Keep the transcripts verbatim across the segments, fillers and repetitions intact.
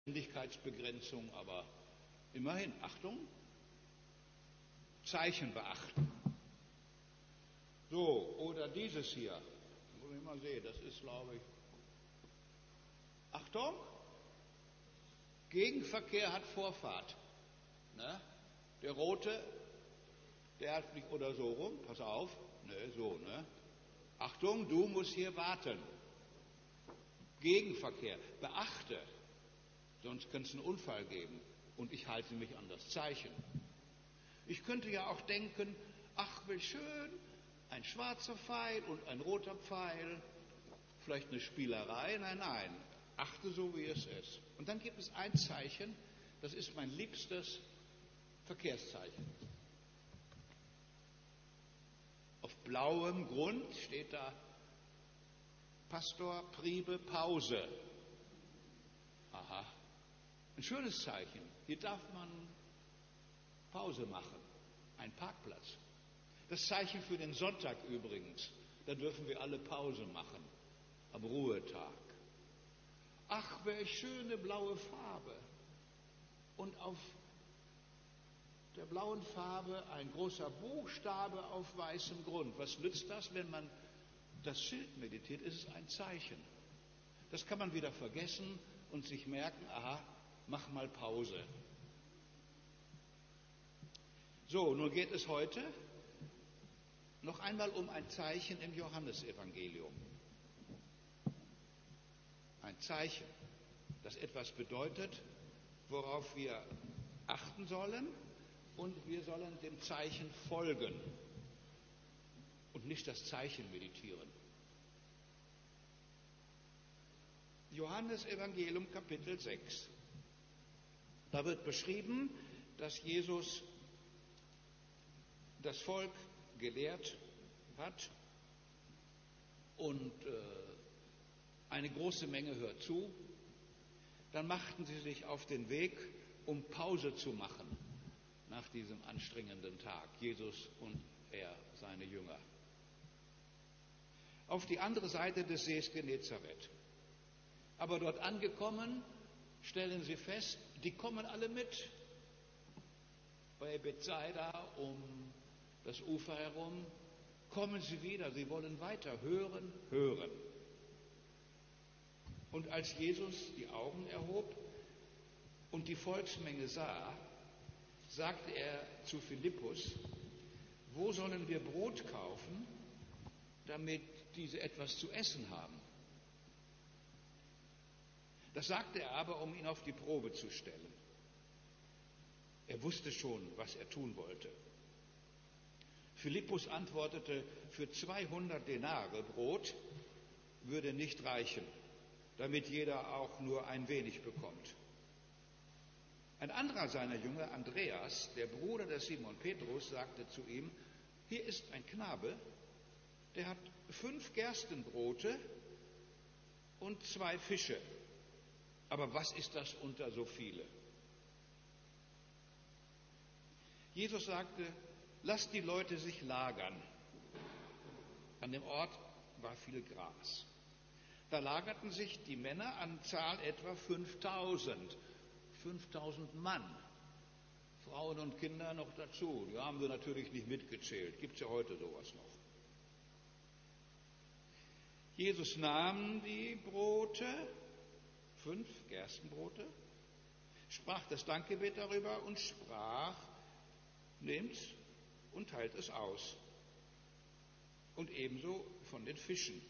Geschwindigkeitsbegrenzung, aber immerhin, Achtung, Zeichen beachten. So, oder dieses hier, muss ich mal sehen, das ist, glaube ich, Achtung, Gegenverkehr hat Vorfahrt. Ne? Der Rote, der hat nicht, oder so rum, pass auf, ne, so, ne? Achtung, du musst hier warten. Gegenverkehr, beachte, sonst könnte es einen Unfall geben und ich halte mich an das Zeichen. Ich könnte ja auch denken, ach, wie schön, ein schwarzer Pfeil und ein roter Pfeil, vielleicht eine Spielerei, nein, nein, achte so, wie es ist. Und dann gibt es ein Zeichen, das ist mein liebstes Verkehrszeichen. Auf blauem Grund steht da Pastor Priebe Pause. Aha, ein schönes Zeichen. Hier darf man Pause machen. Ein Parkplatz. Das Zeichen für den Sonntag übrigens. Da dürfen wir alle Pause machen. Am Ruhetag. Ach, welch schöne blaue Farbe. Und auf der blauen Farbe ein großer Buchstabe auf weißem Grund. Was nützt das, wenn man das Schild meditiert? Ist es ein Zeichen. Das kann man wieder vergessen und sich merken, aha, mach mal Pause. So, nun geht es heute noch einmal um ein Zeichen im Johannesevangelium. Ein Zeichen, das etwas bedeutet, worauf wir achten sollen, und wir sollen dem Zeichen folgen und nicht das Zeichen meditieren. Johannesevangelium Kapitel sechs. Da wird beschrieben, dass Jesus das Volk gelehrt hat und äh, eine große Menge hört zu. Dann machten sie sich auf den Weg, um Pause zu machen nach diesem anstrengenden Tag, Jesus und er, seine Jünger. Auf die andere Seite des Sees Genezareth. Aber dort angekommen, stellen sie fest, die kommen alle mit. Bei Bethsaida um das Ufer herum kommen sie wieder, sie wollen weiter hören, hören. Und als Jesus die Augen erhob und die Volksmenge sah, sagte er zu Philippus, wo sollen wir Brot kaufen, damit diese etwas zu essen haben? Das sagte er aber, um ihn auf die Probe zu stellen. Er wusste schon, was er tun wollte. Philippus antwortete, für zweihundert Denare Brot würde nicht reichen, damit jeder auch nur ein wenig bekommt. Ein anderer seiner Jünger, Andreas, der Bruder des Simon Petrus, sagte zu ihm, hier ist ein Knabe, der hat fünf Gerstenbrote und zwei Fische. Aber was ist das unter so viele? Jesus sagte, lasst die Leute sich lagern. An dem Ort war viel Gras. Da lagerten sich die Männer an Zahl etwa fünftausend. fünftausend Mann. Frauen und Kinder noch dazu. Die haben wir natürlich nicht mitgezählt. Gibt es ja heute sowas noch. Jesus nahm die Brote, fünf Gerstenbrote, sprach das Dankgebet darüber und sprach, nehmt's und teilt es aus. Und ebenso von den Fischen.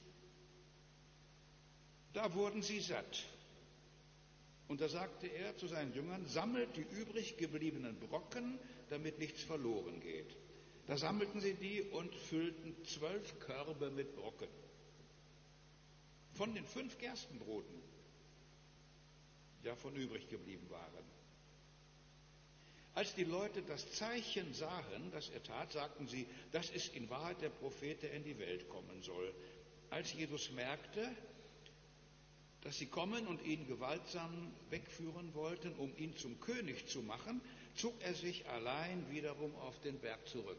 Da wurden sie satt. Und da sagte er zu seinen Jüngern, sammelt die übrig gebliebenen Brocken, damit nichts verloren geht. Da sammelten sie die und füllten zwölf Körbe mit Brocken. Von den fünf Gerstenbroten, die davon übrig geblieben waren. Als die Leute das Zeichen sahen, das er tat, sagten sie, das ist in Wahrheit der Prophet, der in die Welt kommen soll. Als Jesus merkte, dass sie kommen und ihn gewaltsam wegführen wollten, um ihn zum König zu machen, zog er sich allein wiederum auf den Berg zurück.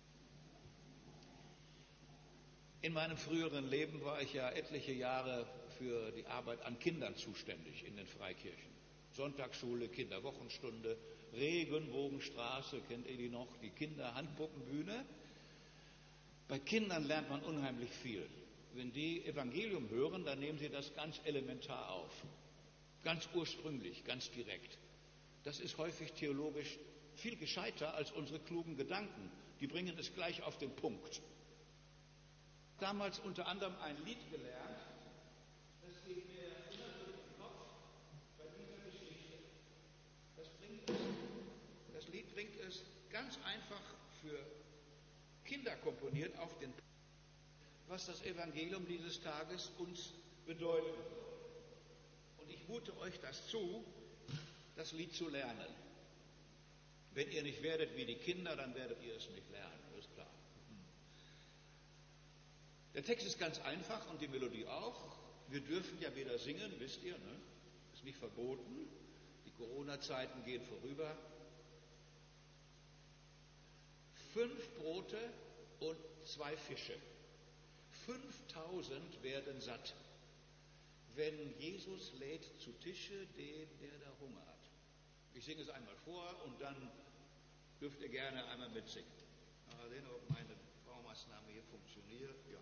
In meinem früheren Leben war ich ja etliche Jahre für die Arbeit an Kindern zuständig in den Freikirchen. Sonntagsschule, Kinderwochenstunde, Regenbogenstraße, kennt ihr die noch? Die Kinderhandpuppenbühne. Bei Kindern lernt man unheimlich viel. Wenn die Evangelium hören, dann nehmen sie das ganz elementar auf. Ganz ursprünglich, ganz direkt. Das ist häufig theologisch viel gescheiter als unsere klugen Gedanken. Die bringen es gleich auf den Punkt. Damals unter anderem ein Lied gelernt, das geht mir immer durch den Kopf bei dieser Geschichte. Das, bringt es, das Lied bringt es ganz einfach für Kinder komponiert auf den Punkt, was das Evangelium dieses Tages uns bedeuten soll. Und ich mute euch das zu, das Lied zu lernen. Wenn ihr nicht werdet wie die Kinder, dann werdet ihr es nicht lernen, ist klar. Der Text ist ganz einfach und die Melodie auch. Wir dürfen ja wieder singen, wisst ihr, ne? Ist nicht verboten. Die Corona-Zeiten gehen vorüber. Fünf Brote und zwei Fische. Fünftausend werden satt, wenn Jesus lädt zu Tische den, der da Hunger hat. Ich singe es einmal vor und dann dürft ihr gerne einmal mitsingen. Mal sehen, ob meine Baumaßnahme hier funktioniert. Ja.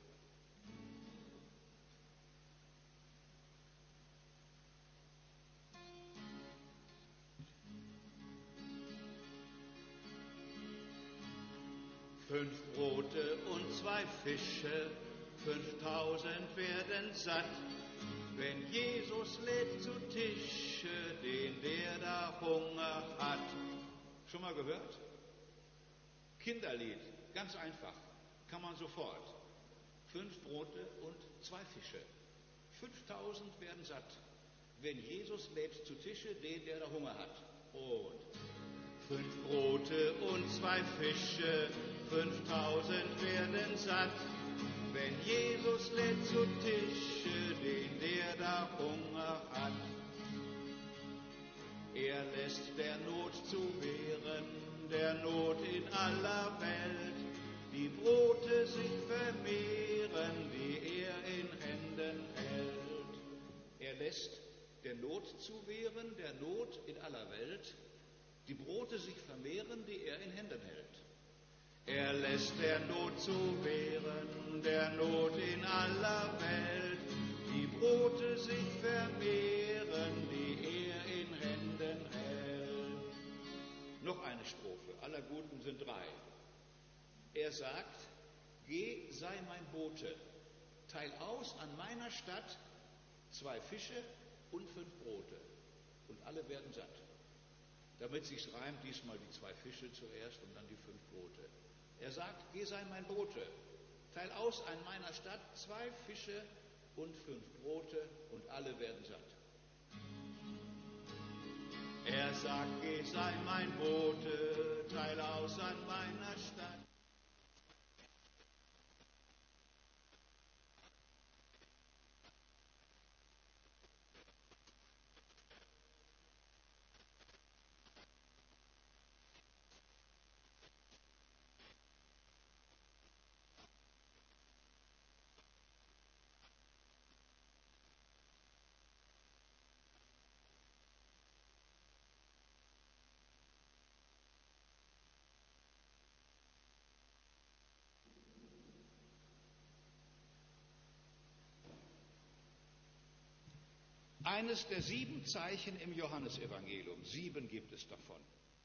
Fünf Brote und zwei Fische, fünftausend werden satt, wenn Jesus lädt zu Tische den, der da Hunger hat. Schon mal gehört? Kinderlied, ganz einfach, kann man sofort. Fünf Brote und zwei Fische, fünftausend werden satt, wenn Jesus lädt zu Tische den, der da Hunger hat. Und fünf Brote und zwei Fische, fünftausend werden satt, wenn Jesus lädt zu Tische den, der da Hunger hat. Er lässt der Not zu wehren, der Not in aller Welt, die Brote sich vermehren, die er in Händen hält. Er lässt der Not zu wehren, der Not in aller Welt, die Brote sich vermehren, die er in Händen hält. Er lässt der Not zu wehren, der Not in aller Welt, die Brote sich vermehren, die er in Händen hält. Noch eine Strophe, aller Guten sind drei. Er sagt, geh, sei mein Bote, teil aus an meiner Stadt zwei Fische und fünf Brote, und alle werden satt. Damit sich's reimt, diesmal die zwei Fische zuerst und dann die fünf Brote. Er sagt, geh, sei mein Bote, teil aus an meiner Stadt zwei Fische und fünf Brote, und alle werden satt. Er sagt, geh, sei mein Bote, teil aus an meiner Stadt. Eines der sieben Zeichen im Johannesevangelium. Sieben gibt es davon.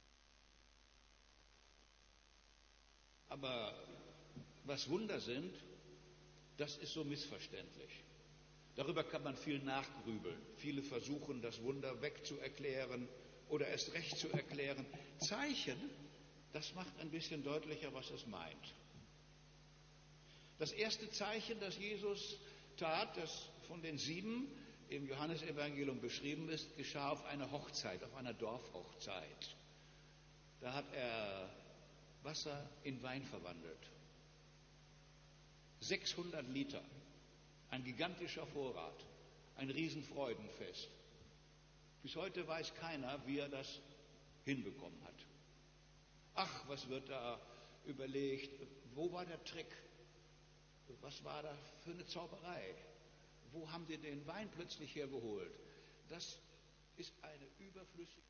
Aber was Wunder sind, das ist so missverständlich. Darüber kann man viel nachgrübeln. Viele versuchen, das Wunder wegzuerklären oder erst recht zu erklären. Zeichen, das macht ein bisschen deutlicher, was es meint. Das erste Zeichen, das Jesus tat, das von den sieben im Johannesevangelium beschrieben ist, geschah auf einer Hochzeit, auf einer Dorfhochzeit. Da hat er Wasser in Wein verwandelt. sechshundert Liter, ein gigantischer Vorrat, ein Riesenfreudenfest. Bis heute weiß keiner, wie er das hinbekommen hat. Ach, was wird da überlegt? Wo war der Trick? Was war da für eine Zauberei? Wo haben die den Wein plötzlich hergeholt? Das ist eine überflüssige,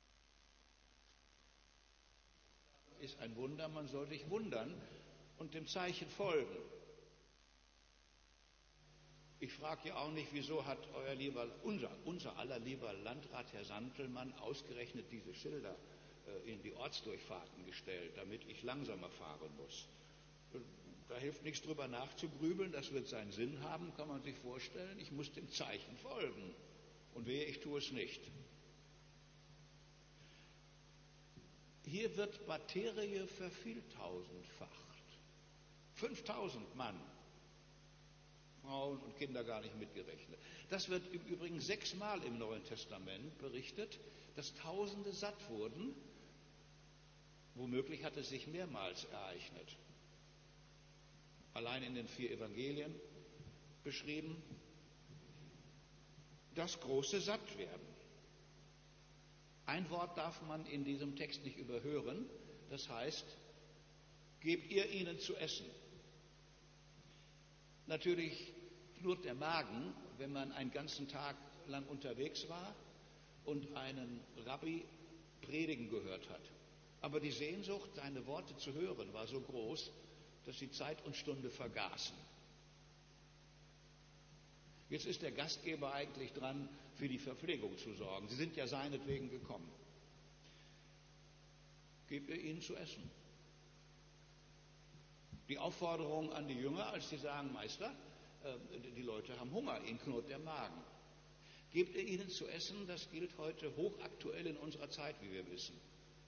ist ein Wunder, man soll sich wundern und dem Zeichen folgen. Ich frage ja auch nicht, wieso hat euer lieber, unser, unser aller lieber Landrat Herr Santelmann ausgerechnet diese Schilder äh, in die Ortsdurchfahrten gestellt, damit ich langsamer fahren muss. Da hilft nichts drüber nachzugrübeln, das wird seinen Sinn haben, kann man sich vorstellen. Ich muss dem Zeichen folgen. Und wehe, ich tue es nicht. Hier wird Materie vervieltausendfacht. fünftausend Mann. Frauen und Kinder gar nicht mitgerechnet. Das wird im Übrigen sechsmal im Neuen Testament berichtet, dass Tausende satt wurden. Womöglich hat es sich mehrmals ereignet. Allein in den vier Evangelien beschrieben. Das große Sattwerden. Ein Wort darf man in diesem Text nicht überhören. Das heißt, gebt ihr ihnen zu essen. Natürlich knurrt der Magen, wenn man einen ganzen Tag lang unterwegs war und einen Rabbi predigen gehört hat. Aber die Sehnsucht, seine Worte zu hören, war so groß, dass sie Zeit und Stunde vergaßen. Jetzt ist der Gastgeber eigentlich dran, für die Verpflegung zu sorgen. Sie sind ja seinetwegen gekommen. Gebt ihr ihnen zu essen. Die Aufforderung an die Jünger, als sie sagen, Meister, die Leute haben Hunger, ihnen knurrt der Magen. Gebt ihr ihnen zu essen, das gilt heute hochaktuell in unserer Zeit, wie wir wissen.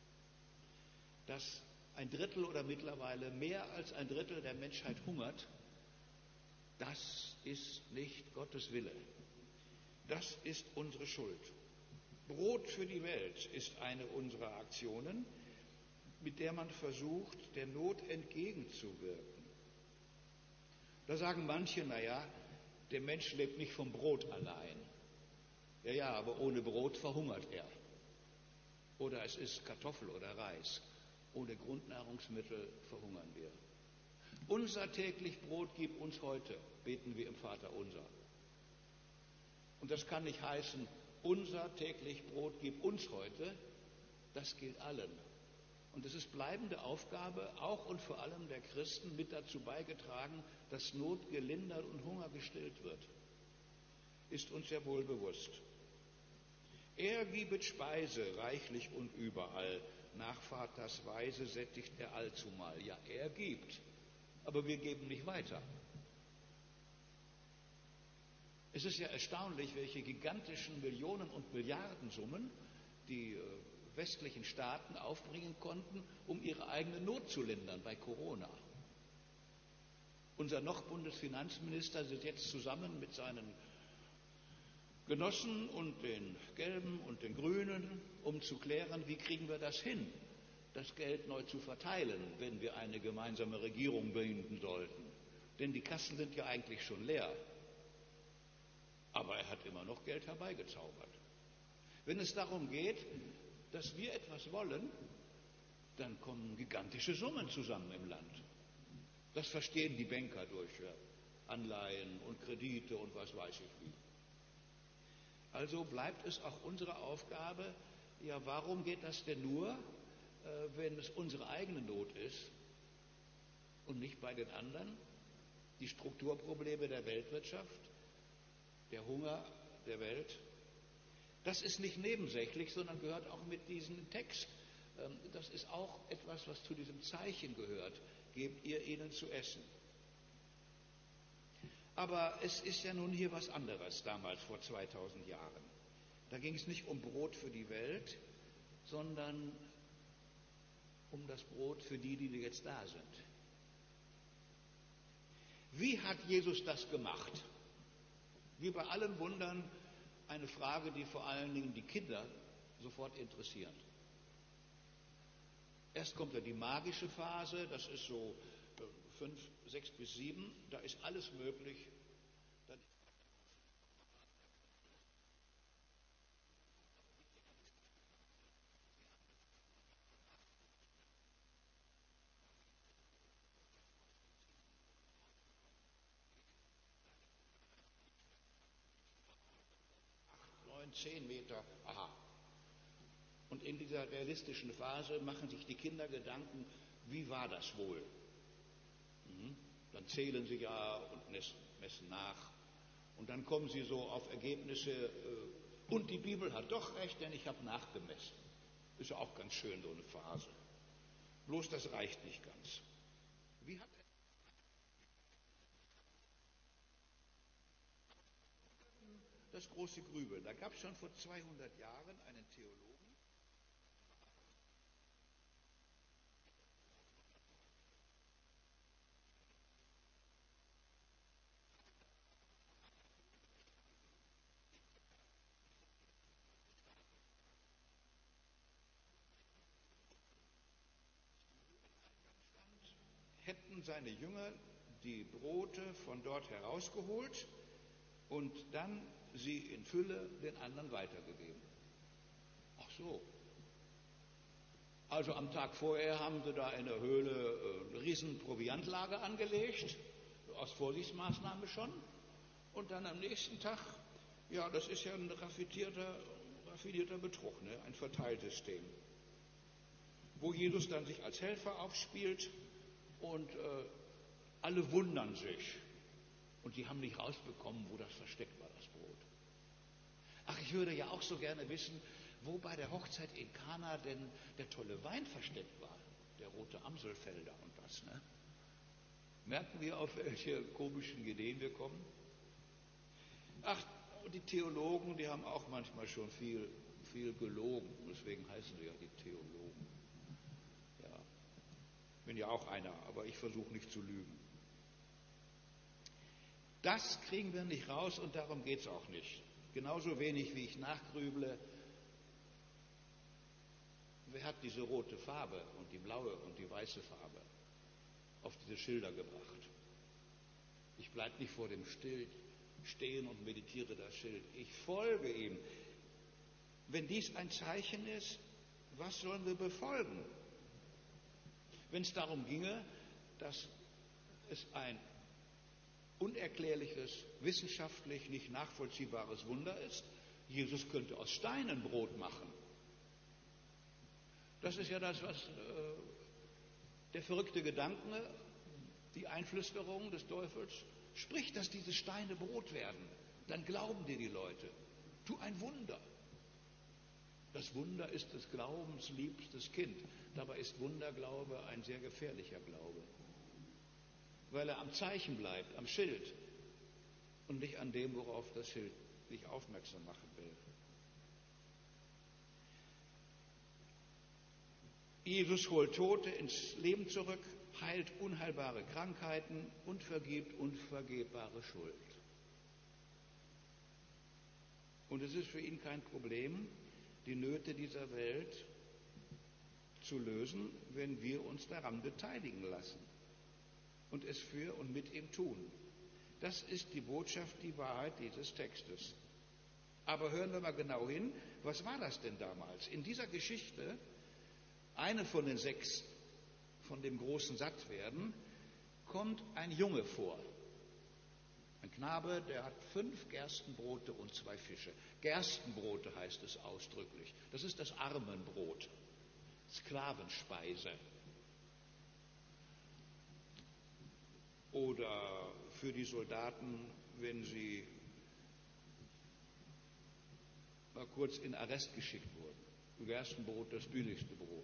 Dass ein Drittel oder mittlerweile mehr als ein Drittel der Menschheit hungert, das ist nicht Gottes Wille. Das ist unsere Schuld. Brot für die Welt ist eine unserer Aktionen, mit der man versucht, der Not entgegenzuwirken. Da sagen manche, naja, der Mensch lebt nicht vom Brot allein. Ja, ja, aber ohne Brot verhungert er. Oder es ist Kartoffel oder Reis. Ohne Grundnahrungsmittel verhungern wir. Unser täglich Brot gib uns heute, beten wir im Vater unser. Und das kann nicht heißen, unser täglich Brot gib uns heute. Das gilt allen. Und es ist bleibende Aufgabe, auch und vor allem der Christen, mit dazu beigetragen, dass Not gelindert und Hunger gestillt wird. Ist uns ja wohl bewusst. Er gibet Speise reichlich und überall. Nach Vaters Weise sättigt er allzumal. Ja, er gibt, aber wir geben nicht weiter. Es ist ja erstaunlich, welche gigantischen Millionen- und Milliardensummen die westlichen Staaten aufbringen konnten, um ihre eigene Not zu lindern bei Corona. Unser noch Bundesfinanzminister sitzt jetzt zusammen mit seinen Genossen und den Gelben und den Grünen, um zu klären, wie kriegen wir das hin, das Geld neu zu verteilen, wenn wir eine gemeinsame Regierung bilden sollten. Denn die Kassen sind ja eigentlich schon leer. Aber er hat immer noch Geld herbeigezaubert. Wenn es darum geht, dass wir etwas wollen, dann kommen gigantische Summen zusammen im Land. Das verstehen die Banker durch Anleihen und Kredite und was weiß ich wie. Also bleibt es auch unsere Aufgabe, ja, warum geht das denn nur, äh, wenn es unsere eigene Not ist und nicht bei den anderen? Die Strukturprobleme der Weltwirtschaft, der Hunger der Welt, das ist nicht nebensächlich, sondern gehört auch mit diesem Text. Ähm, das ist auch etwas, was zu diesem Zeichen gehört. Gebt ihr ihnen zu essen. Aber es ist ja nun hier was anderes, damals vor zweitausend Jahren. Da ging es nicht um Brot für die Welt, sondern um das Brot für die, die jetzt da sind. Wie hat Jesus das gemacht? Wie bei allen Wundern eine Frage, die vor allen Dingen die Kinder sofort interessiert. Erst kommt ja die magische Phase, das ist so fünf, sechs bis sieben, da ist alles möglich. Dann neun, zehn Meter, aha. Und in dieser realistischen Phase machen sich die Kinder Gedanken, wie war das wohl? Mhm. Dann zählen sie ja und messen nach. Und dann kommen sie so auf Ergebnisse, und die Bibel hat doch recht, denn ich habe nachgemessen. Ist ja auch ganz schön, so eine Phase. Bloß das reicht nicht ganz. Wie hat das große Grübeln? Da gab es schon vor zweihundert Jahren einen Theologen, hätten seine Jünger die Brote von dort herausgeholt und dann sie in Fülle den anderen weitergegeben. Ach so. Also am Tag vorher haben sie da in der Höhle äh, eine riesen Proviantlager angelegt, aus Vorsichtsmaßnahme schon. Und dann am nächsten Tag, ja, das ist ja ein raffinierter, raffinierter Betrug, ne? Ein Verteilsystem, wo Jesus dann sich als Helfer aufspielt und äh, alle wundern sich. Und die haben nicht rausbekommen, wo das versteckt war, das Brot. Ach, ich würde ja auch so gerne wissen, wo bei der Hochzeit in Kana denn der tolle Wein versteckt war. Der rote Amselfelder und was, ne? Merken wir, auf welche komischen Ideen wir kommen? Ach, die Theologen, die haben auch manchmal schon viel, viel gelogen. Deswegen heißen sie ja die Theologen. Ja, bin ja auch einer, aber ich versuche nicht zu lügen. Das kriegen wir nicht raus und darum geht es auch nicht. Genauso wenig wie ich nachgrüble, wer hat diese rote Farbe und die blaue und die weiße Farbe auf diese Schilder gebracht? Ich bleibe nicht vor dem Schild stehen und meditiere das Schild. Ich folge ihm. Wenn dies ein Zeichen ist, was sollen wir befolgen? Wenn es darum ginge, dass es ein unerklärliches, wissenschaftlich nicht nachvollziehbares Wunder ist, Jesus könnte aus Steinen Brot machen. Das ist ja das, was äh, der verrückte Gedanke, die Einflüsterung des Teufels, spricht, dass diese Steine Brot werden. Dann glauben dir die Leute. Tu ein Wunder. Das Wunder ist des Glaubens liebstes Kind. Dabei ist Wunderglaube ein sehr gefährlicher Glaube, weil er am Zeichen bleibt, am Schild und nicht an dem, worauf das Schild dich aufmerksam machen will. Jesus holt Tote ins Leben zurück, heilt unheilbare Krankheiten und vergibt unvergebbare Schuld. Und es ist für ihn kein Problem, die Nöte dieser Welt zu lösen, wenn wir uns daran beteiligen lassen und es für und mit ihm tun. Das ist die Botschaft, die Wahrheit dieses Textes. Aber hören wir mal genau hin, was war das denn damals? In dieser Geschichte, eine von den sechs, von dem großen Sattwerden, kommt ein Junge vor. Ein Knabe, der hat fünf Gerstenbrote und zwei Fische. Gerstenbrote heißt es ausdrücklich. Das ist das Armenbrot, Sklavenspeise. Oder für die Soldaten, wenn sie mal kurz in Arrest geschickt wurden. Gerstenbrot, das billigste Brot.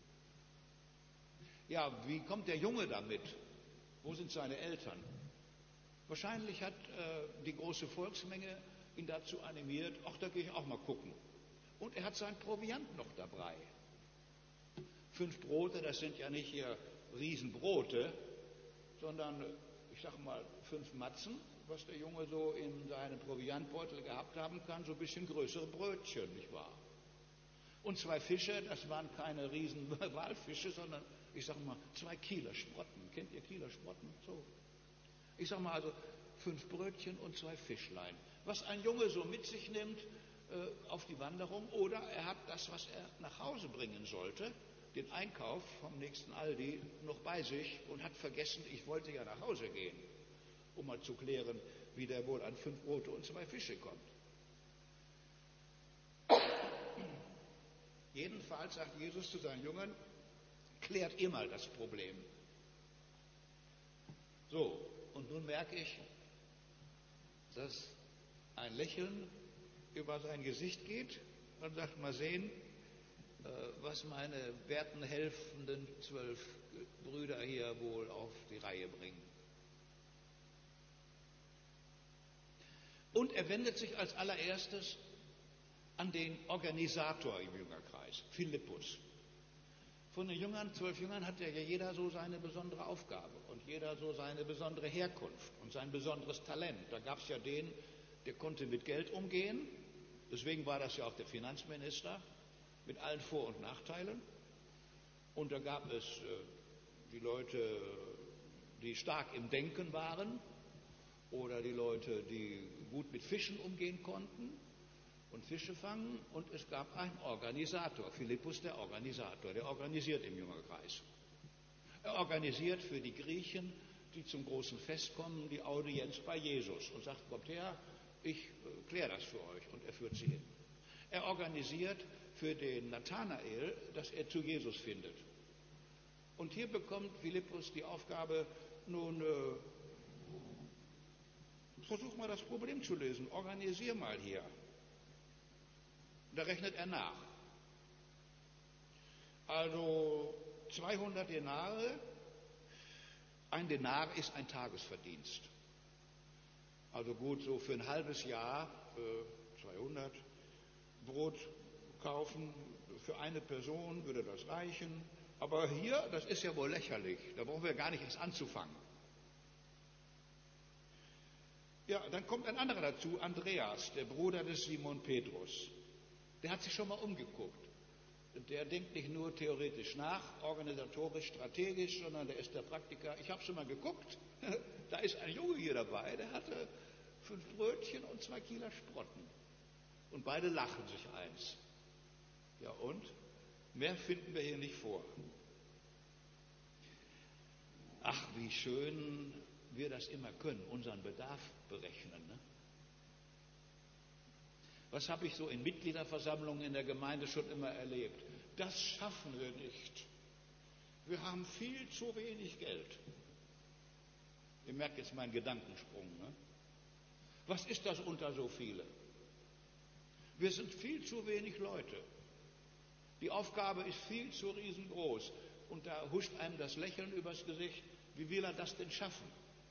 Ja, wie kommt der Junge damit? Wo sind seine Eltern? Wahrscheinlich hat äh, die große Volksmenge ihn dazu animiert, ach, da gehe ich auch mal gucken. Und er hat sein Proviant noch dabei. Fünf Brote, das sind ja nicht hier Riesenbrote, sondern, ich sag mal, fünf Matzen, was der Junge so in seinem Proviantbeutel gehabt haben kann, so ein bisschen größere Brötchen, nicht wahr? Und zwei Fische, das waren keine riesen Walfische, sondern, ich sag mal, zwei Kieler Sprotten. Kennt ihr Kieler Sprotten? So. Ich sag mal also, fünf Brötchen und zwei Fischlein. Was ein Junge so mit sich nimmt äh, auf die Wanderung, oder er hat das, was er nach Hause bringen sollte, den Einkauf vom nächsten Aldi, noch bei sich und hat vergessen, ich wollte ja nach Hause gehen, um mal zu klären, wie der wohl an fünf Brote und zwei Fische kommt. Jedenfalls sagt Jesus zu seinen Jüngern, klärt ihr mal das Problem. So, und nun merke ich, dass ein Lächeln über sein Gesicht geht und sagt, mal sehen, was meine werten, helfenden zwölf Brüder hier wohl auf die Reihe bringen. Und er wendet sich als allererstes an den Organisator im Jüngerkreis, Philippus. Von den Jüngern, zwölf Jüngern hat ja jeder so seine besondere Aufgabe und jeder so seine besondere Herkunft und sein besonderes Talent. Da gab es ja den, der konnte mit Geld umgehen, deswegen war das ja auch der Finanzminister, mit allen Vor- und Nachteilen. Und da gab es äh, die Leute, die stark im Denken waren oder die Leute, die gut mit Fischen umgehen konnten und Fische fangen. Und es gab einen Organisator, Philippus der Organisator, der organisiert im Jüngerkreis. Er organisiert für die Griechen, die zum großen Fest kommen, die Audienz bei Jesus und sagt, kommt her, ich äh, kläre das für euch, und er führt sie hin. Er organisiert für den Nathanael, dass er zu Jesus findet. Und hier bekommt Philippus die Aufgabe, nun äh, versuch mal das Problem zu lösen, organisier mal hier. Da rechnet er nach. Also zweihundert Denare, ein Denar ist ein Tagesverdienst. Also gut, so für ein halbes Jahr äh, zweihundert Brot kaufen, für eine Person würde das reichen. Aber hier, das ist ja wohl lächerlich, da brauchen wir gar nicht erst anzufangen. Ja, dann kommt ein anderer dazu, Andreas, der Bruder des Simon Petrus. Der hat sich schon mal umgeguckt. Der denkt nicht nur theoretisch nach, organisatorisch, strategisch, sondern der ist der Praktiker. Ich habe schon mal geguckt, da ist ein Junge hier dabei, der hatte fünf Brötchen und zwei Kieler Sprotten. Und beide lachen sich eins. Ja und? Mehr finden wir hier nicht vor. Ach, wie schön wir das immer können, unseren Bedarf berechnen. Ne? Was habe ich so in Mitgliederversammlungen in der Gemeinde schon immer erlebt? Das schaffen wir nicht. Wir haben viel zu wenig Geld. Ihr merkt jetzt meinen Gedankensprung. Ne? Was ist das unter so viele? Wir sind viel zu wenig Leute. Die Aufgabe ist viel zu riesengroß. Und da huscht einem das Lächeln übers Gesicht. Wie will er das denn schaffen?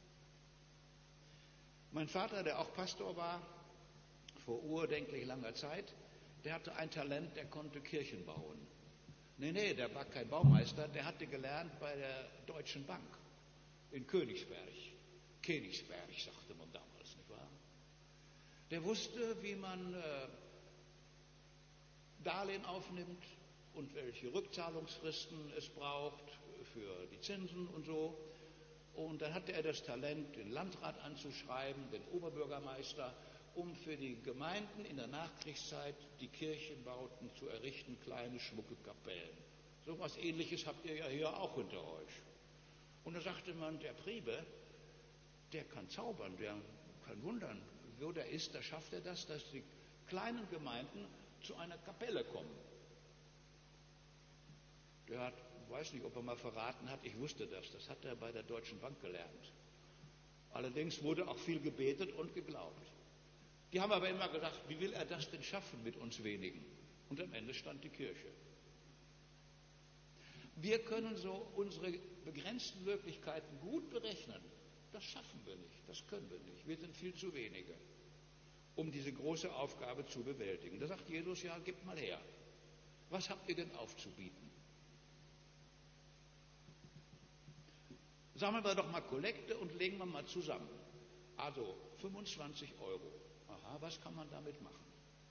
Mein Vater, der auch Pastor war, vor urdenklich langer Zeit, der hatte ein Talent, der konnte Kirchen bauen. Nee, nee, der war kein Baumeister, der hatte gelernt bei der Deutschen Bank in Königsberg. Königsberg, sagte man damals, nicht wahr? Der wusste, wie man äh, Darlehen aufnimmt und welche Rückzahlungsfristen es braucht für die Zinsen und so. Und dann hatte er das Talent, den Landrat anzuschreiben, den Oberbürgermeister, um für die Gemeinden in der Nachkriegszeit die Kirchenbauten zu errichten, kleine, schmucke Kapellen. So etwas Ähnliches habt ihr ja hier auch hinter euch. Und da sagte man, der Priebe, der kann zaubern, der kann wundern. Wo der ist, da schafft er das, dass die kleinen Gemeinden zu einer Kapelle kommen. Der hat, ich weiß nicht, ob er mal verraten hat, ich wusste das, das hat er bei der Deutschen Bank gelernt. Allerdings wurde auch viel gebetet und geglaubt. Die haben aber immer gedacht, wie will er das denn schaffen mit uns wenigen? Und am Ende stand die Kirche. Wir können so unsere begrenzten Möglichkeiten gut berechnen. Das schaffen wir nicht, das können wir nicht. Wir sind viel zu wenige, um diese große Aufgabe zu bewältigen. Da sagt Jesus, ja, gebt mal her. Was habt ihr denn aufzubieten? Sammeln wir doch mal Kollekte und legen wir mal zusammen. Also fünfundzwanzig Euro. Aha, was kann man damit machen?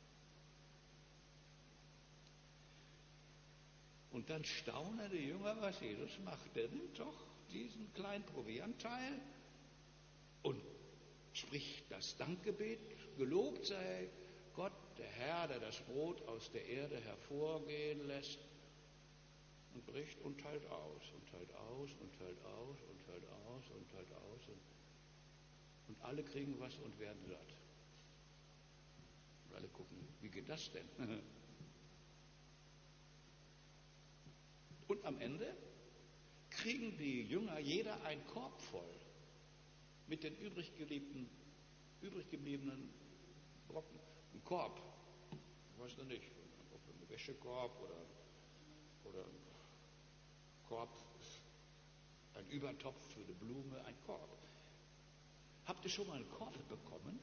Und dann staunen die Jünger, was Jesus macht. Der nimmt doch diesen kleinen Proviantteil und spricht das Dankgebet. Gelobt sei Gott, der Herr, der das Brot aus der Erde hervorgehen lässt, und bricht und teilt aus und teilt aus und teilt aus und teilt aus und teilt aus. Und, und alle kriegen was und werden satt. Und alle gucken, wie geht das denn? Und am Ende kriegen die Jünger jeder einen Korb voll mit den übrig gebliebenen, übrig gebliebenen Brocken. Ein Korb, ich weiß noch nicht, ob ein Wäschekorb oder, oder ein Korb, ein Übertopf für eine Blume, ein Korb. Habt ihr schon mal einen Korb bekommen?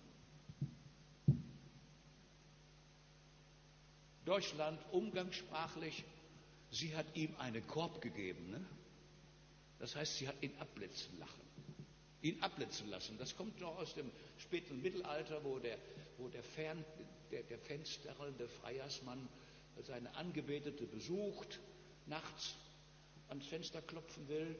Deutschland umgangssprachlich, sie hat ihm einen Korb gegeben. Ne? Das heißt, sie hat ihn abblitzen lassen. Ihn abblitzen lassen. Das kommt noch aus dem späten Mittelalter, wo der, wo der, Fern, der, der fensterlnde Freiersmann seine Angebetete besucht, nachts ans Fenster klopfen will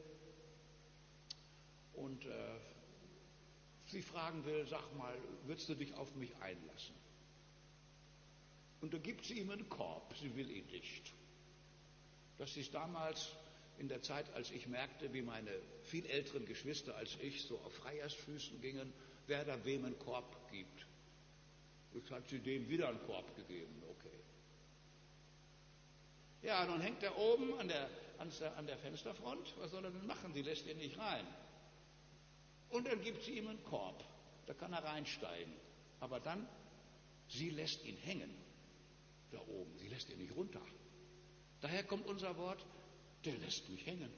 und äh, sie fragen will, sag mal, würdest du dich auf mich einlassen? Und da gibt sie ihm einen Korb, sie will ihn nicht. Das ist damals in der Zeit, als ich merkte, wie meine viel älteren Geschwister als ich so auf Freiersfüßen gingen, wer da wem einen Korb gibt. Jetzt hat sie dem wieder einen Korb gegeben, okay. Ja, nun hängt er oben an der, an der Fensterfront, was soll er denn machen? Sie lässt ihn nicht rein. Und dann gibt sie ihm einen Korb, da kann er reinsteigen. Aber dann, sie lässt ihn hängen, da oben, sie lässt ihn nicht runter. Daher kommt unser Wort, der lässt mich hängen.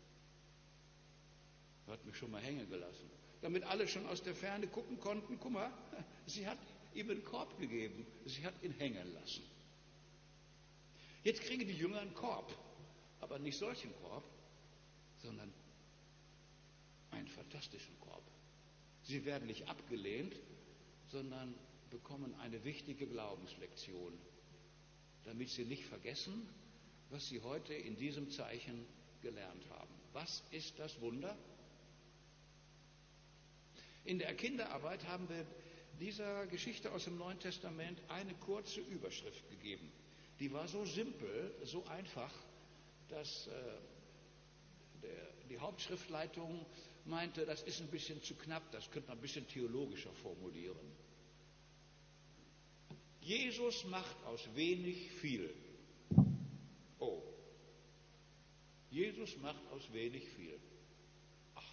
Er hat mich schon mal hängen gelassen. Damit alle schon aus der Ferne gucken konnten, guck mal, sie hat ihm einen Korb gegeben, sie hat ihn hängen lassen. Jetzt kriegen die Jünger einen Korb, aber nicht solchen Korb, sondern einen fantastischen Korb. Sie werden nicht abgelehnt, sondern bekommen eine wichtige Glaubenslektion, damit sie nicht vergessen, was sie heute in diesem Zeichen gelernt haben. Was ist das Wunder? In der Kinderarbeit haben wir dieser Geschichte aus dem Neuen Testament eine kurze Überschrift gegeben. Die war so simpel, so einfach, dass äh, der, die Hauptschriftleitung meinte, das ist ein bisschen zu knapp, das könnte man ein bisschen theologischer formulieren. Jesus macht aus wenig viel. Oh, Jesus macht aus wenig viel. Ach,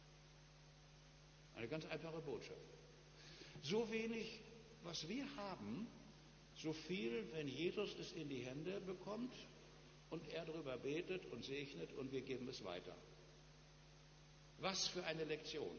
eine ganz einfache Botschaft. So wenig, was wir haben, so viel, wenn Jesus es in die Hände bekommt und er darüber betet und segnet und wir geben es weiter. Was für eine Lektion.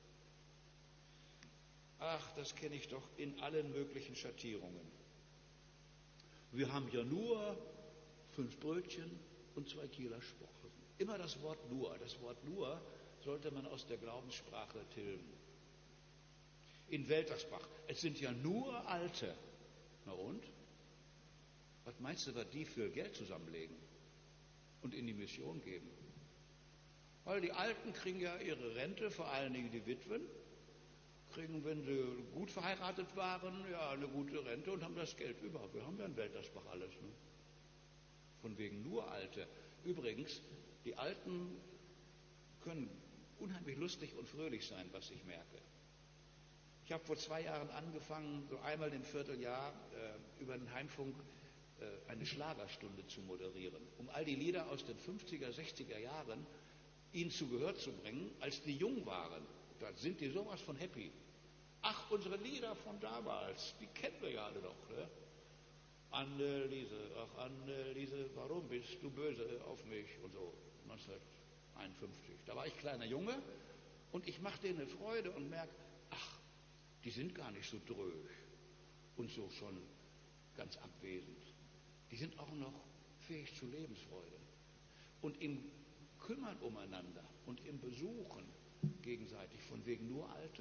Ach, das kenne ich doch in allen möglichen Schattierungen. Wir haben ja nur fünf Brötchen und zwei Kieler Sprossen. Immer das Wort nur. Das Wort nur sollte man aus der Glaubenssprache tilgen. In Weltersbach, es sind ja nur Alte. Na und? Was meinst du, was die für Geld zusammenlegen und in die Mission geben? Weil die Alten kriegen ja ihre Rente, vor allen Dingen die Witwen, kriegen, wenn sie gut verheiratet waren, ja eine gute Rente und haben das Geld über. Wir haben ja in Weltersbach alles. Ne? Von wegen nur Alte. Übrigens, die Alten können unheimlich lustig und fröhlich sein, was ich merke. Ich habe vor zwei Jahren angefangen, so einmal im Vierteljahr äh, über den Heimfunk äh, eine Schlagerstunde zu moderieren, um all die Lieder aus den fünfziger, sechziger Jahren ihnen zu Gehör zu bringen, als die jung waren. Da sind die sowas von happy. Ach, unsere Lieder von damals, die kennen wir ja alle noch. Ne? Anneliese, ach Anneliese, warum bist du böse auf mich? Und so, neunzehnhunderteinundfünfzig. Da war ich kleiner Junge und ich mache denen eine Freude und merke, ach, die sind gar nicht so dröge und so schon ganz abwesend. Die sind auch noch fähig zu Lebensfreude. Und im Kümmern umeinander und im Besuchen gegenseitig, von wegen nur Alte.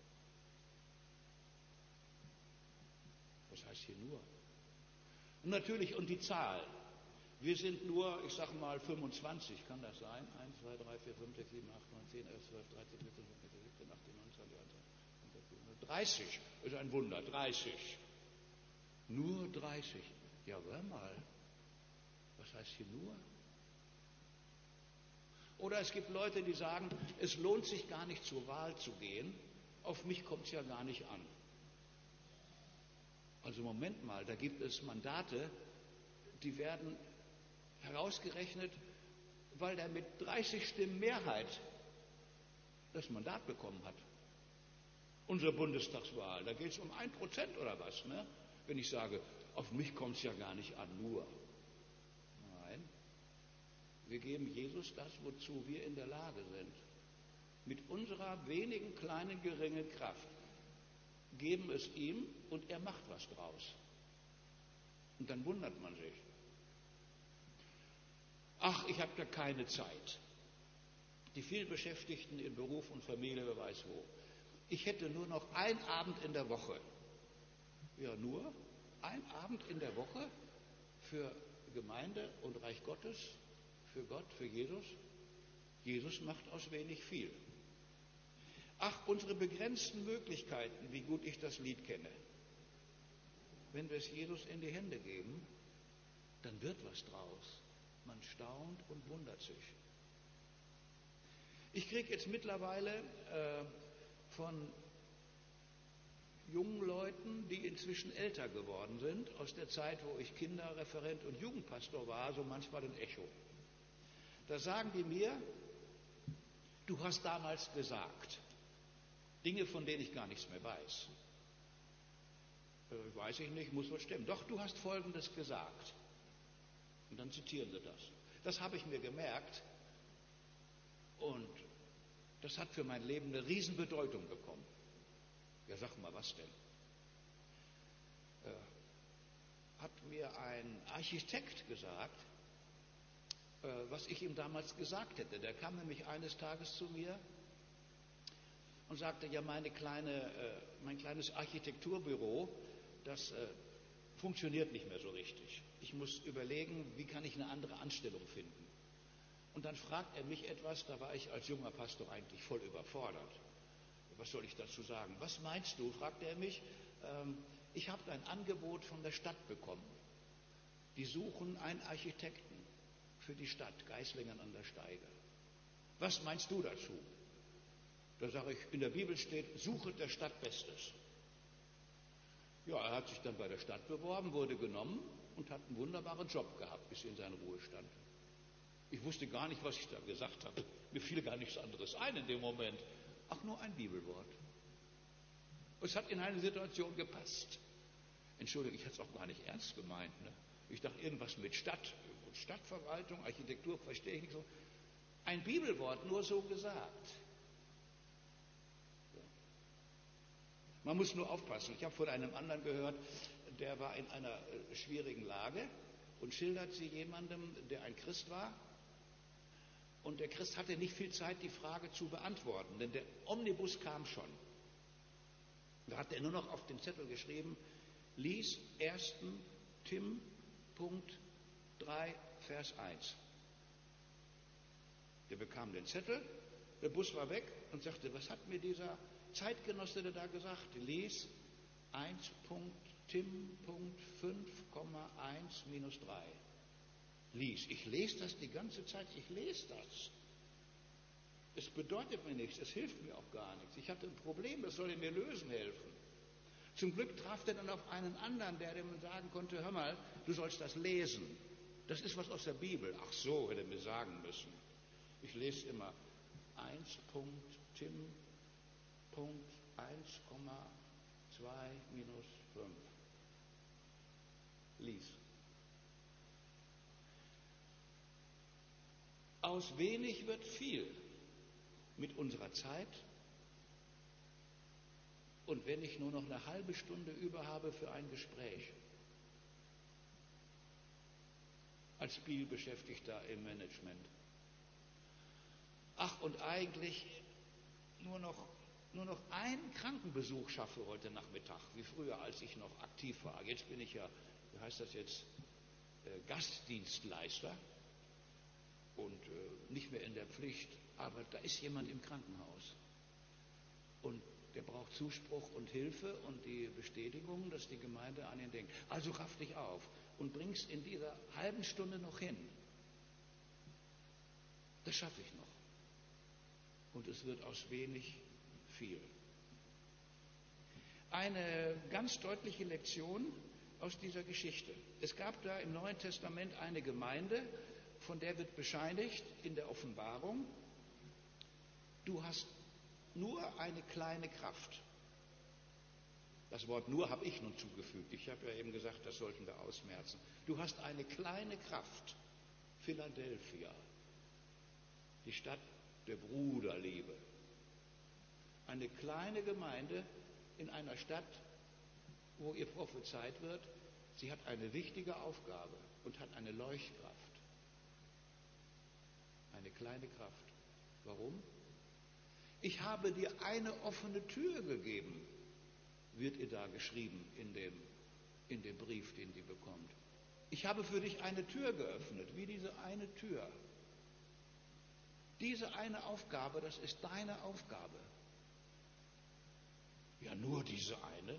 Was heißt hier nur? Und natürlich, und die Zahl. Wir sind nur, ich sag mal, fünfundzwanzig, kann das sein? eins, zwei, drei, vier, fünf, sechs, sieben, acht, neun, zehn, elf, zwölf, dreizehn, vierzehn, fünfzehn, siebzehn, achtzehn, neunzehn, zwanzig, dreißig ist ein Wunder, dreißig. Nur dreißig. Ja, hör mal. Was heißt hier nur? Oder es gibt Leute, die sagen, es lohnt sich gar nicht zur Wahl zu gehen, auf mich kommt es ja gar nicht an. Also Moment mal, da gibt es Mandate, die werden herausgerechnet weil er mit dreißig Stimmen Mehrheit das Mandat bekommen hat. Unsere Bundestagswahl, da geht es um ein Prozent oder was, ne? Wenn ich sage, auf mich kommt es ja gar nicht an, nur. Nein, wir geben Jesus das, wozu wir in der Lage sind. Mit unserer wenigen, kleinen, geringen Kraft geben es ihm und er macht was draus. Und dann wundert man sich. Ach, ich habe da keine Zeit. Die vielbeschäftigten in Beruf und Familie, wer weiß wo. Ich hätte nur noch einen Abend in der Woche. Ja, nur ein Abend in der Woche für Gemeinde und Reich Gottes, für Gott, für Jesus. Jesus macht aus wenig viel. Ach, unsere begrenzten Möglichkeiten, wie gut ich das Lied kenne. Wenn wir es Jesus in die Hände geben, dann wird was draus. Man staunt und wundert sich. Ich kriege jetzt mittlerweile äh, von jungen Leuten, die inzwischen älter geworden sind, aus der Zeit, wo ich Kinderreferent und Jugendpastor war, so manchmal ein Echo. Da sagen die mir, du hast damals gesagt, Dinge, von denen ich gar nichts mehr weiß. Äh, weiß ich nicht, muss wohl stimmen. Doch, du hast Folgendes gesagt. Und dann zitieren sie das. Das habe ich mir gemerkt und das hat für mein Leben eine Riesenbedeutung bekommen. Ja, sag mal, was denn? Äh, hat mir ein Architekt gesagt, äh, was ich ihm damals gesagt hätte. Der kam nämlich eines Tages zu mir und sagte, ja, meine kleine, äh, mein kleines Architekturbüro, das äh, funktioniert nicht mehr so richtig. Ich muss überlegen, wie kann ich eine andere Anstellung finden. Und dann fragt er mich etwas, da war ich als junger Pastor eigentlich voll überfordert. Was soll ich dazu sagen? Was meinst du, fragte er mich. Ähm, ich habe ein Angebot von der Stadt bekommen. Die suchen einen Architekten für die Stadt, Geislingen an der Steige. Was meinst du dazu? Da sage ich, in der Bibel steht, suchet der Stadt Bestes. Ja, er hat sich dann bei der Stadt beworben, wurde genommen und hat einen wunderbaren Job gehabt bis in seinen Ruhestand. Ich wusste gar nicht, was ich da gesagt habe. Mir fiel gar nichts anderes ein in dem Moment. Ach, nur ein Bibelwort. Es hat in eine Situation gepasst. Entschuldigung, ich hatte es auch gar nicht ernst gemeint. Ne? Ich dachte, irgendwas mit Stadt, Stadtverwaltung, Architektur, verstehe ich nicht so. Ein Bibelwort, nur so gesagt. Man muss nur aufpassen. Ich habe von einem anderen gehört, der war in einer äh, schwierigen Lage und schildert sie jemandem, der ein Christ war. Und der Christ hatte nicht viel Zeit, die Frage zu beantworten, denn der Omnibus kam schon. Da hat er nur noch auf den Zettel geschrieben, lies ersten Tim Punkt drei Vers eins. Der bekam den Zettel, der Bus war weg und sagte, was hat mir dieser Zeitgenosse da gesagt? Lies eins Punkt Tim Punkt fünf Komma eins minus drei. Lies. Ich lese das die ganze Zeit, ich lese das. Es bedeutet mir nichts, es hilft mir auch gar nichts. Ich hatte ein Problem, das soll mir lösen helfen. Zum Glück traf er dann auf einen anderen, der dem sagen konnte, hör mal, du sollst das lesen. Das ist was aus der Bibel. Ach so, hätte er mir sagen müssen. Ich lese immer eins Punkt Tim Punkt eins Komma zwei minus fünf. Lies. Aus wenig wird viel mit unserer Zeit. Und wenn ich nur noch eine halbe Stunde über habe für ein Gespräch, als Spielbeschäftigter im Management. Ach, und eigentlich nur noch, nur noch einen Krankenbesuch schaffe heute Nachmittag, wie früher, als ich noch aktiv war. Jetzt bin ich ja, wie heißt das jetzt, äh, Gastdienstleister und äh, nicht mehr in der Pflicht, aber da ist jemand im Krankenhaus und der braucht Zuspruch und Hilfe und die Bestätigung, dass die Gemeinde an ihn denkt. Also raff dich auf und bring's in dieser halben Stunde noch hin. Das schaffe ich noch. Und es wird aus wenig viel. Eine ganz deutliche Lektion aus dieser Geschichte. Es gab da im Neuen Testament eine Gemeinde, von der wird bescheinigt in der Offenbarung, du hast nur eine kleine Kraft. Das Wort nur habe ich nun zugefügt. Ich habe ja eben gesagt, das sollten wir ausmerzen. Du hast eine kleine Kraft. Philadelphia, die Stadt der Bruderliebe. Eine kleine Gemeinde in einer Stadt, wo ihr prophezeit wird, sie hat eine wichtige Aufgabe und hat eine Leuchtkraft. Eine kleine Kraft. Warum? Ich habe dir eine offene Tür gegeben, wird ihr da geschrieben in dem, in dem Brief, den sie bekommt. Ich habe für dich eine Tür geöffnet, wie diese eine Tür. Diese eine Aufgabe, das ist deine Aufgabe. Ja, nur diese eine?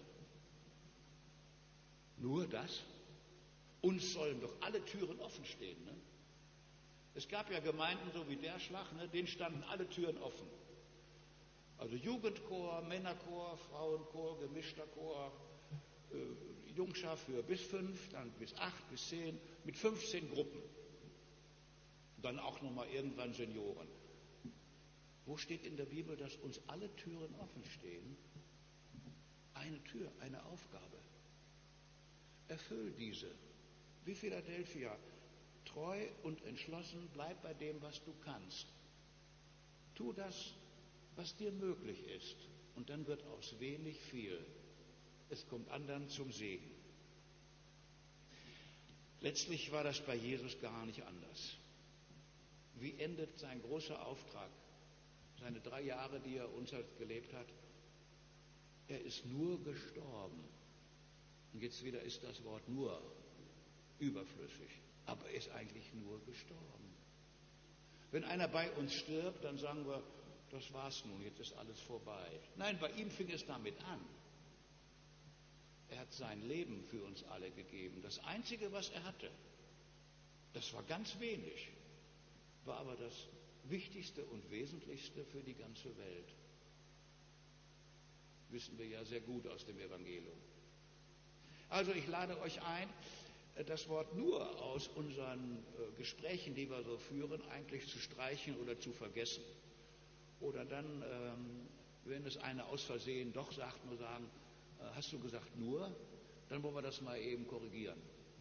Nur das? Uns sollen doch alle Türen offen stehen. Ne? Es gab ja Gemeinden, so wie der Schlag, ne, denen standen alle Türen offen. Also Jugendchor, Männerchor, Frauenchor, gemischter Chor, äh, Jungschar für bis fünf, dann bis acht, bis zehn, mit fünfzehn Gruppen. Dann auch nochmal irgendwann Senioren. Wo steht in der Bibel, dass uns alle Türen offen stehen? Eine Tür, eine Aufgabe. Erfüll diese. Wie Philadelphia, treu und entschlossen, bleib bei dem, was du kannst. Tu das, was dir möglich ist. Und dann wird aus wenig viel. Es kommt anderen zum Segen. Letztlich war das bei Jesus gar nicht anders. Wie endet sein großer Auftrag? Seine drei Jahre, die er uns gelebt hat. Er ist nur gestorben. Und jetzt wieder ist das Wort nur überflüssig. Aber er ist eigentlich nur gestorben. Wenn einer bei uns stirbt, dann sagen wir, das war's nun, jetzt ist alles vorbei. Nein, bei ihm fing es damit an. Er hat sein Leben für uns alle gegeben. Das Einzige, was er hatte, das war ganz wenig, war aber das Wichtigste und Wesentlichste für die ganze Welt. Wissen wir ja sehr gut aus dem Evangelium. Also ich lade euch ein, das Wort nur aus unseren Gesprächen, die wir so führen, eigentlich zu streichen oder zu vergessen. Oder dann, wenn es einer aus Versehen doch sagt, nur sagen, hast du gesagt nur? Dann wollen wir das mal eben korrigieren.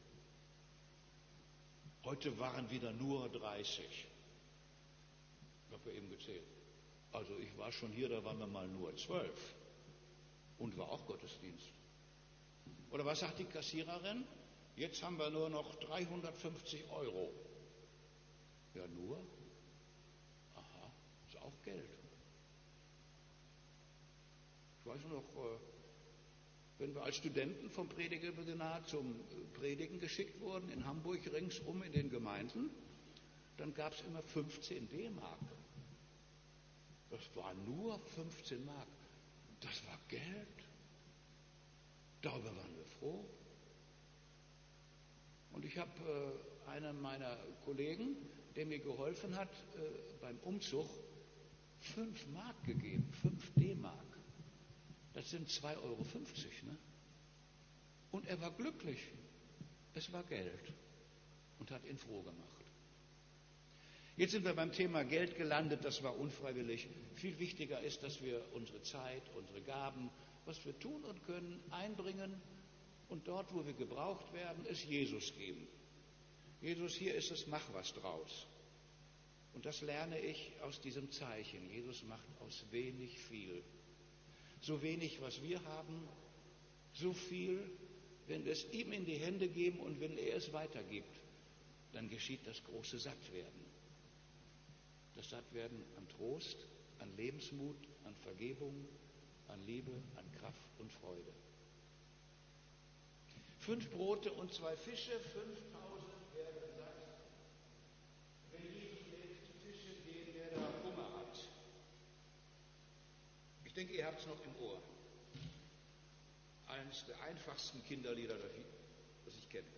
Heute waren wieder nur dreißig. Ich habe ja eben gezählt. Also ich war schon hier, da waren wir mal nur zwölf. Und war auch Gottesdienst. Oder was sagt die Kassiererin? Jetzt haben wir nur noch dreihundertfünfzig Euro. Ja, nur? Aha, ist auch Geld. Ich weiß noch, wenn wir als Studenten vom Predigerseminar zum Predigen geschickt wurden, in Hamburg ringsum in den Gemeinden, dann gab es immer fünfzehn D-Mark. Das war nur fünfzehn Mark. Das war Geld. Darüber waren wir froh. Und ich habe äh, einem meiner Kollegen, der mir geholfen hat, äh, beim Umzug fünf Mark gegeben, fünf D-Mark. Das sind zwei Euro fünfzig. Ne? Und er war glücklich. Es war Geld und hat ihn froh gemacht. Jetzt sind wir beim Thema Geld gelandet, das war unfreiwillig. Viel wichtiger ist, dass wir unsere Zeit, unsere Gaben, was wir tun und können, einbringen und dort, wo wir gebraucht werden, es Jesus geben. Jesus, hier ist es, mach was draus. Und das lerne ich aus diesem Zeichen. Jesus macht aus wenig viel. So wenig, was wir haben, so viel, wenn wir es ihm in die Hände geben und wenn er es weitergibt, dann geschieht das große Sattwerden. Das Sattwerden an Trost, an Lebensmut, an Vergebung, an Liebe, an Kraft und Freude. Fünf Brote und zwei Fische, fünftausend werden satt. Wenn Jesus lädt zu Tische den, der da Hunger hat. Ich denke, ihr habt es noch im Ohr. Eines der einfachsten Kinderlieder, das ich kenne.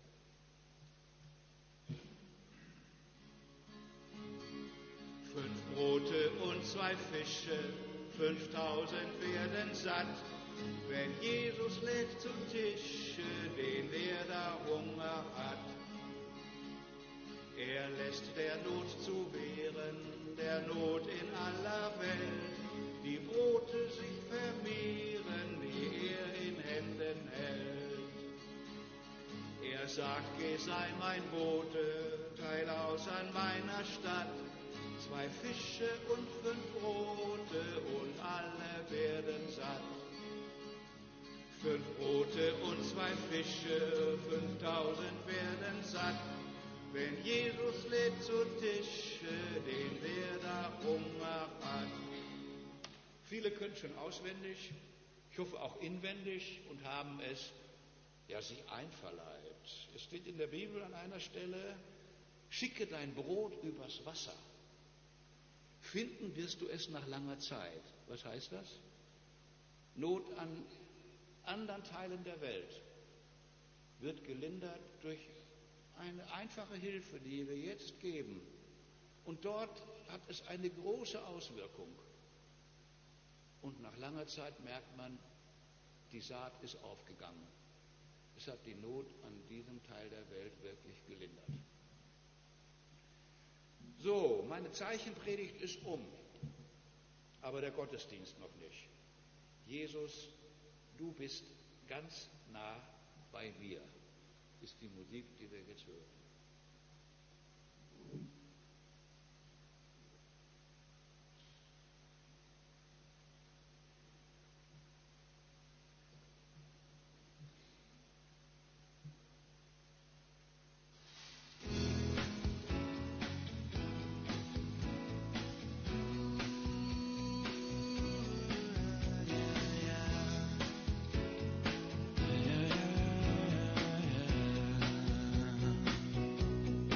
Fünf Brote und zwei Fische, fünftausend werden satt. Wenn Jesus lädt zu Tische, den der da Hunger hat. Er ist der Not zu wehren, der Not in aller Welt. Die Brote sich vermehren, die er in Händen hält. Er sagt, geh, sei mein Bote, teil aus an meiner Stadt. Zwei Fische und fünf Brote und alle werden satt. Fünf Brote und zwei Fische, fünftausend werden satt. Wenn Jesus lädt zu Tische, den wer da Hunger hat. Viele können schon auswendig, ich hoffe auch inwendig und haben es ja sich einverleibt. Es steht in der Bibel an einer Stelle, schicke dein Brot übers Wasser. Finden wirst du es nach langer Zeit. Was heißt das? Not an anderen Teilen der Welt wird gelindert durch eine einfache Hilfe, die wir jetzt geben. Und dort hat es eine große Auswirkung. Und nach langer Zeit merkt man, die Saat ist aufgegangen. Es hat die Not an diesem Teil der Welt wirklich gelindert. So, meine Zeichenpredigt ist um, aber der Gottesdienst noch nicht. Jesus, du bist ganz nah bei mir, ist die Musik, die wir